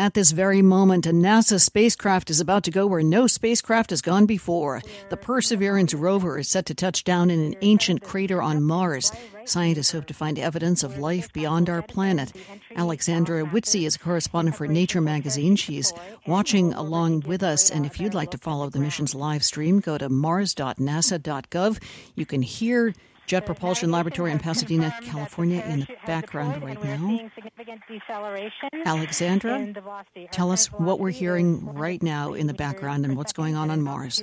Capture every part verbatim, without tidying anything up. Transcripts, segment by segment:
at this very moment, a NASA spacecraft is about to go where no spacecraft has gone before. The Perseverance rover is set to touch down in an ancient crater on Mars. Scientists hope to find evidence of life beyond our planet. Alexandra Witze is a correspondent for Nature magazine. She's watching along with us, and if you'd like to follow the mission's live stream, go to mars dot nasa dot gov. You can hear Jet Propulsion Laboratory in Pasadena, California in the background right now. Alexandra, tell us what we're hearing right now in the background and what's going on on Mars.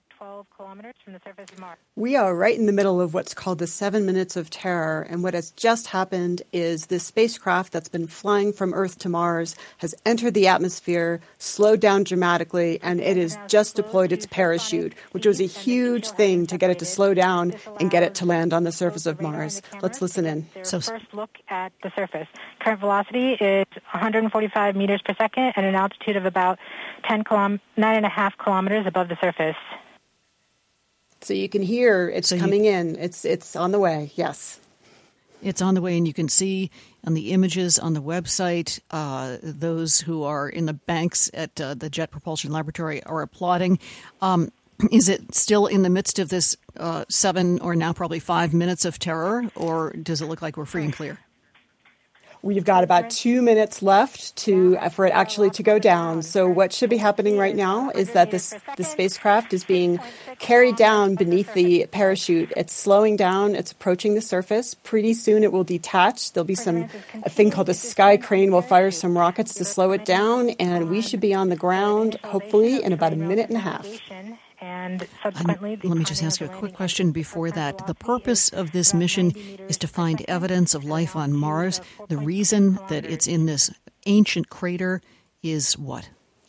We are right in the middle of what's called the seven minutes of terror, and what has just happened is this spacecraft that's been flying from Earth to Mars has entered the atmosphere, slowed down dramatically, and it has just deployed its parachute, which was a huge thing to get it to slow down and get it to land on the surface of Mars. Let's listen in. So, first look at the surface. Current velocity is one hundred forty-five meters per second at an altitude of about ten kilom- nine and a half kilometers above the surface. So you can hear it's so coming you, in. It's it's on the way. Yes. It's on the way, and you can see on the images on the website, uh, those who are in the banks at uh, the Jet Propulsion Laboratory are applauding. Um, Is it still in the midst of this uh, seven or now probably five minutes of terror, or does it look like we're free and clear? We've got about two minutes left to for it actually to go down. So what should be happening right now is that this the spacecraft is being carried down beneath the parachute. It's slowing down. It's approaching the surface. Pretty soon it will detach. There'll be some a thing called a sky crane will fire some rockets to slow it down, and we should be on the ground hopefully in about a minute and a half. And subsequently, um, let me just ask you a quick question before that. The purpose of this mission is to find evidence of life on Mars. The reason that it's in this ancient crater is what?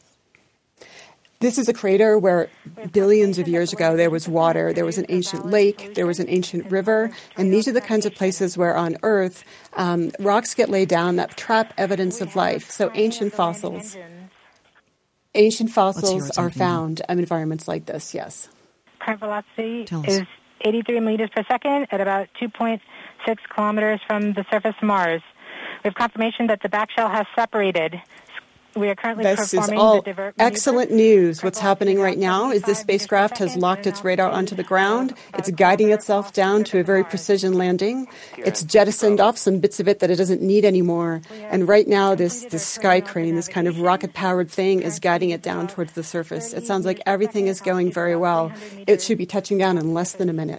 This is a crater where billions of years ago there was water, there was an ancient lake, there was an ancient river, and these are the kinds of places where on Earth um, rocks get laid down that trap evidence of life, so ancient fossils. Ancient fossils are found in environments like this, yes. Current velocity is eighty-three meters per second at about two point six kilometers from the surface of Mars. We have confirmation that the back shell has separated. We are currently this performing is all the divert excellent news. What's happening right now is the spacecraft has locked its radar onto the ground. It's guiding itself down to a very precision landing. It's jettisoned off some bits of it that it doesn't need anymore. And right now, this, this sky crane, this kind of rocket-powered thing, is guiding it down towards the surface. It sounds like everything is going very well. It should be touching down in less than a minute.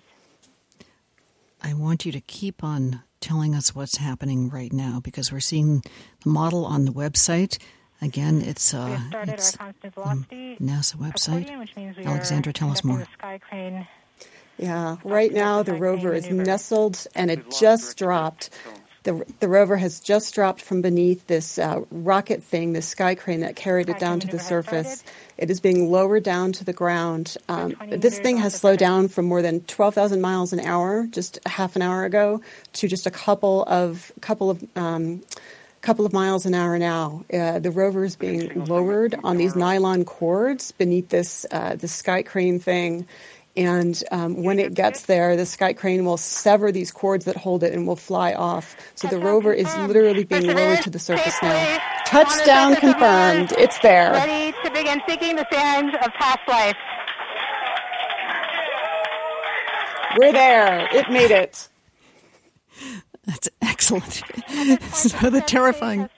I want you to keep on telling us what's happening right now, because we're seeing the model on the website. Again, it's, uh, it's the NASA website. Alexandra, tell us more. Yeah, right now the rover is nestled and it just dropped. The, the rover has just dropped from beneath this uh, rocket thing, this sky crane that carried it down to the surface. It is being lowered down to the ground. Um, this thing has slowed down from more than twelve thousand miles an hour just a half an hour ago to just a couple of couple of um, couple of miles an hour now. Uh, the rover is being lowered on these nylon cords beneath this uh, the sky crane thing. And um, when it gets there, the sky crane will sever these cords that hold it and will fly off. So the rover is literally being lowered to the surface now. Touchdown confirmed. It's there. Ready to begin seeking the signs of past life. We're there. It made it. That's excellent. So the terrifying.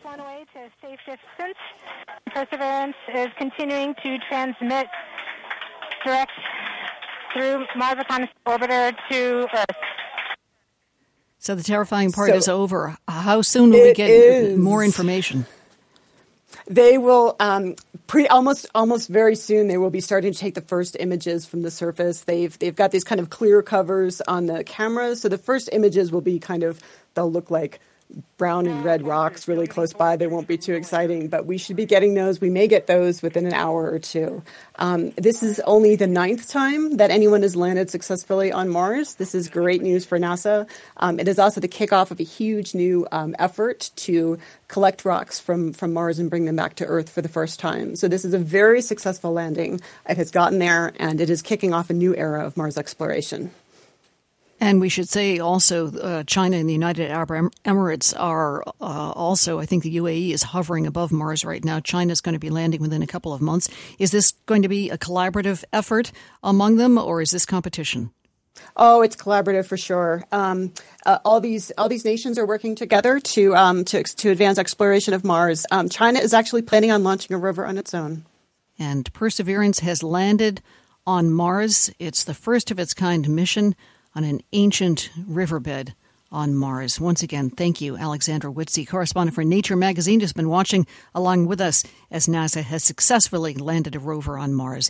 Perseverance is continuing to transmit direct through Mars Reconnaissance Orbiter to Earth. So the terrifying part so is over. How soon will we get is. more information? They will um, pre almost almost very soon. They will be starting to take the first images from the surface. They've they've got these kind of clear covers on the cameras, so the first images will be kind of they'll look like brown and red rocks really close by. They won't be too exciting, but we should be getting those. We may get those within an hour or two. Um, this is only the ninth time that anyone has landed successfully on Mars. This is great news for NASA. Um, it is also the kickoff of a huge new um, effort to collect rocks from, from Mars and bring them back to Earth for the first time. So this is a very successful landing. It has gotten there, and it is kicking off a new era of Mars exploration. And we should say also uh, China and the United Arab Emirates are uh, also, I think the U A E is hovering above Mars right now. China's going to be landing within a couple of months. Is this going to be a collaborative effort among them, or is this competition? Oh, it's collaborative for sure. Um, uh, all these all these nations are working together to um, to to advance exploration of Mars. Um, China is actually planning on launching a rover on its own. And Perseverance has landed on Mars. It's the first of its kind mission on an ancient riverbed on Mars. Once again, thank you, Alexandra Witzey, correspondent for Nature magazine, who's been watching along with us as NASA has successfully landed a rover on Mars.